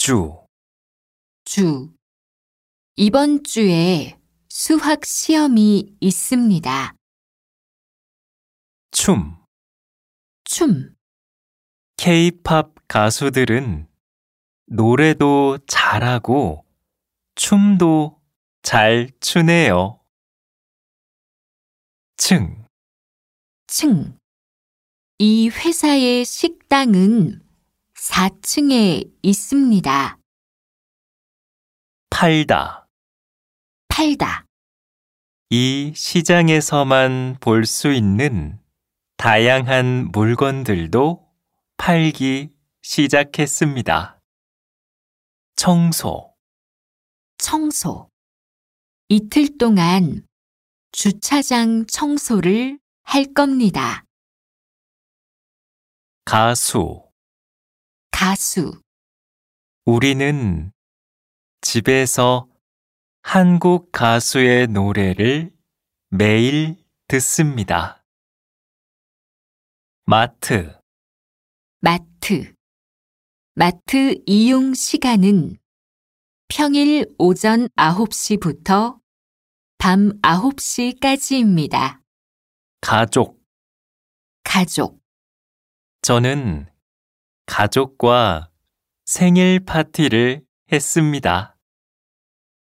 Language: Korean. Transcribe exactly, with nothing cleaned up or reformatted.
주, 주. 이번 주에 수학 시험이 있습니다. 춤. 춤. K-팝 가수들은 노래도 잘하고 춤도 잘 추네요. 층, 층. 이 회사의 식당은 사 층에 있습니다. 팔다. 팔다. 이 시장에서만 볼 수 있는 다양한 물건들도 팔기 시작했습니다. 청소, 청소. 이틀 동안 주차장 청소를 할 겁니다. 가수. 가수. 우리는 집에서 한국 가수의 노래를 매일 듣습니다. 마트. 마트. 마트 이용 시간은 평일 오전 아홉 시부터 밤 아홉 시까지입니다. 가족. 가족. 저는 가족과 생일 파티를 했습니다.